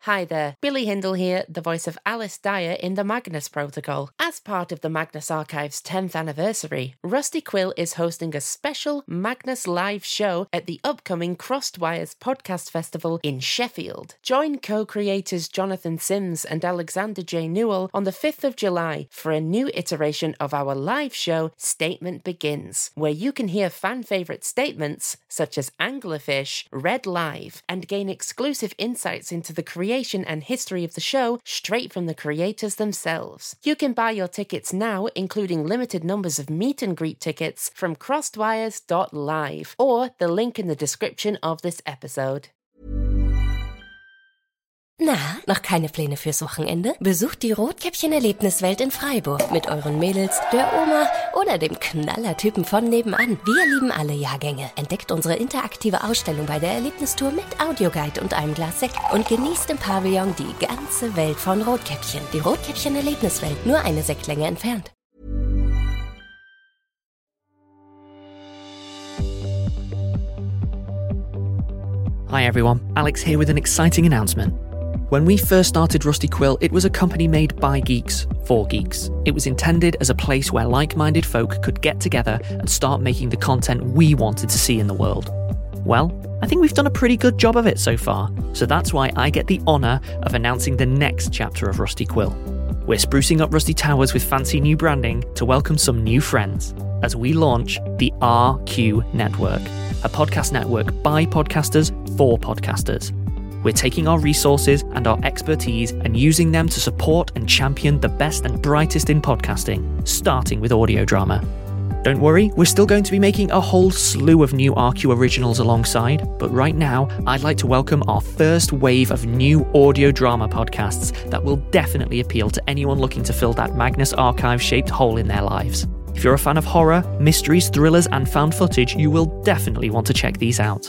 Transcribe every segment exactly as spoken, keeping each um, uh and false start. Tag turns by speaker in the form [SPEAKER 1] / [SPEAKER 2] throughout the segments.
[SPEAKER 1] Hi there, Billy Hindle here, the voice of Alice Dyer in the Magnus Protocol. As part of the Magnus Archive's tenth anniversary, Rusty Quill is hosting a special Magnus live show at the upcoming Crossed Wires Podcast Festival in Sheffield. Join co-creators Jonathan Sims and Alexander J. Newell on the fifth of July for a new iteration of our live show, Statement Begins, where you can hear fan-favourite statements such as Anglerfish read live and gain exclusive insights into the creation and history of the show straight from the creators themselves. You can buy your tickets now, including limited numbers of meet and greet tickets, from crossedwires dot live or the link in the description of this episode.
[SPEAKER 2] Na, noch keine Pläne fürs Wochenende? Besucht die Rotkäppchen-Erlebniswelt in Freiburg mit euren Mädels, der Oma oder dem Knallertypen von nebenan. Wir lieben alle Jahrgänge. Entdeckt unsere interaktive Ausstellung bei der Erlebnistour mit Audioguide und einem Glas Sekt und genießt im Pavillon die ganze Welt von Rotkäppchen. Die Rotkäppchen-Erlebniswelt, nur eine Sektlänge entfernt.
[SPEAKER 3] Hi everyone, Alex here with an exciting announcement. When we first started Rusty Quill, it was a company made by geeks, for geeks. It was intended as a place where like-minded folk could get together and start making the content we wanted to see in the world. Well, I think we've done a pretty good job of it so far, so that's why I get the honour of announcing the next chapter of Rusty Quill. We're sprucing up Rusty Towers with fancy new branding to welcome some new friends as we launch the R Q Network, a podcast network by podcasters for podcasters. We're taking our resources and our expertise and using them to support and champion the best and brightest in podcasting, starting with audio drama. Don't worry, we're still going to be making a whole slew of new R Q originals alongside, but right now, I'd like to welcome our first wave of new audio drama podcasts that will definitely appeal to anyone looking to fill that Magnus Archive-shaped hole in their lives. If you're a fan of horror, mysteries, thrillers, and found footage, you will definitely want to check these out.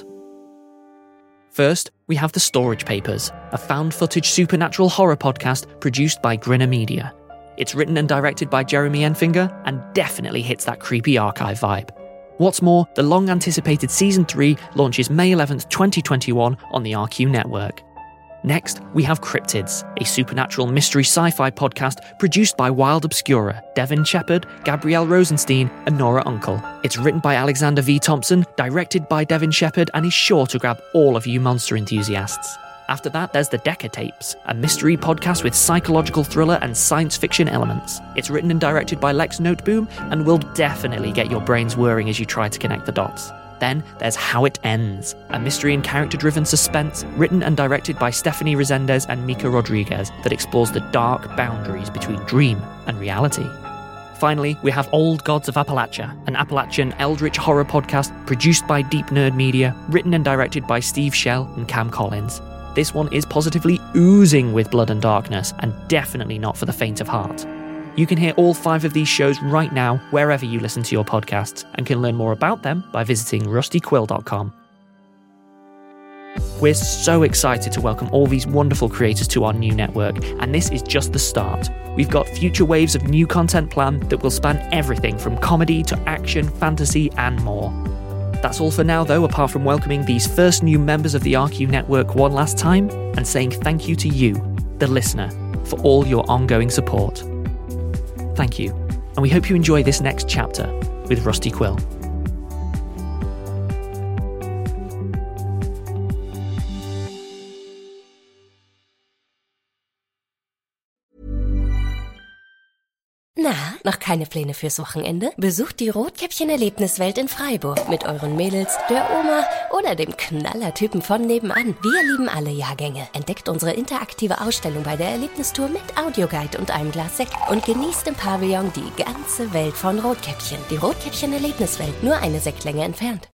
[SPEAKER 3] First, we have The Storage Papers, a found footage supernatural horror podcast produced by Grinner Media. It's written and directed by Jeremy Enfinger and definitely hits that creepy archive vibe. What's more, the long-anticipated Season three launches May eleventh, twenty twenty-one on the R Q network. Next, we have Cryptids, a supernatural mystery sci-fi podcast produced by Wild Obscura, Devin Shepard, Gabrielle Rosenstein, and Nora Uncle. It's written by Alexander V. Thompson, directed by Devin Shepard, and is sure to grab all of you monster enthusiasts. After that, there's The Decker Tapes, a mystery podcast with psychological thriller and science fiction elements. It's written and directed by Lex Noteboom, and will definitely get your brains whirring as you try to connect the dots. Then there's How It Ends, a mystery and character-driven suspense written and directed by Stephanie Resendez and Mika Rodriguez that explores the dark boundaries between dream and reality. Finally, we have Old Gods of Appalachia, an Appalachian eldritch horror podcast produced by Deep Nerd Media, written and directed by Steve Shell and Cam Collins. This one is positively oozing with blood and darkness, and definitely not for the faint of heart. You can hear all five of these shows right now wherever you listen to your podcasts, and can learn more about them by visiting rusty quill dot com. We're so excited to welcome all these wonderful creators to our new network, and this is just the start. We've got future waves of new content planned that will span everything from comedy to action, fantasy, and more. That's all for now though, apart from welcoming these first new members of the R Q network one last time, and saying thank you to you, the listener, for all your ongoing support. Thank you, and we hope you enjoy this next chapter with Rusty Quill.
[SPEAKER 2] Na, noch keine Pläne fürs Wochenende? Besucht die Rotkäppchen-Erlebniswelt in Freiburg mit euren Mädels, der Oma oder dem Knallertypen von nebenan. Wir lieben alle Jahrgänge. Entdeckt unsere interaktive Ausstellung bei der Erlebnistour mit Audioguide und einem Glas Sekt und genießt im Pavillon die ganze Welt von Rotkäppchen. Die Rotkäppchen-Erlebniswelt, nur eine Sektlänge entfernt.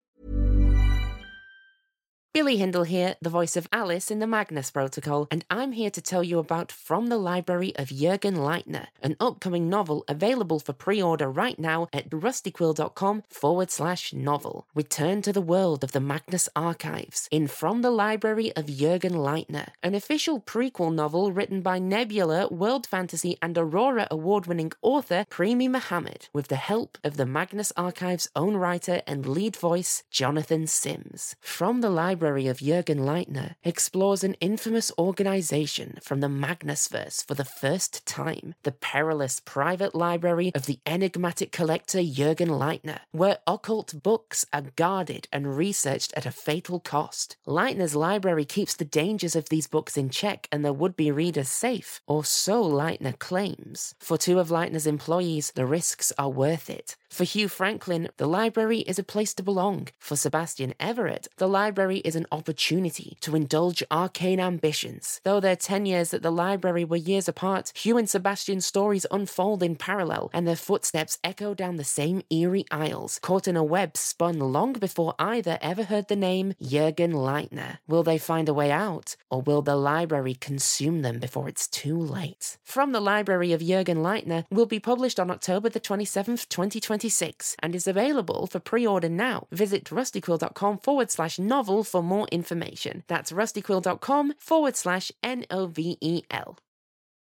[SPEAKER 1] Billy Hindle here, the voice of Alice in the Magnus Protocol, and I'm here to tell you about From the Library of Jürgen Leitner, an upcoming novel available for pre-order right now at rustyquill.com forward slash novel. Return to the world of the Magnus Archives in From the Library of Jürgen Leitner, an official prequel novel written by Nebula, World Fantasy and Aurora award-winning author Premi Mohammed, with the help of the Magnus Archives' own writer and lead voice, Jonathan Sims. From the Library Library of Jürgen Leitner explores an infamous organization from the Magnusverse for the first time, the perilous private library of the enigmatic collector Jürgen Leitner, where occult books are guarded and researched at a fatal cost. Leitner's library keeps the dangers of these books in check and their would-be readers safe, or so Leitner claims. For two of Leitner's employees, the risks are worth it. For Hugh Franklin, the library is a place to belong. For Sebastian Everett, the library is an opportunity to indulge arcane ambitions. Though their ten years at the library were years apart, Hugh and Sebastian's stories unfold in parallel, and their footsteps echo down the same eerie aisles, caught in a web spun long before either ever heard the name Jürgen Leitner. Will they find a way out, or will the library consume them before it's too late? From the Library of Jürgen Leitner will be published on October the twenty-seventh, twenty twenty-six, and is available for pre-order now. Visit rustyquill.com forward slash novel for more information. That's rustyquill.com forward slash N O V E L.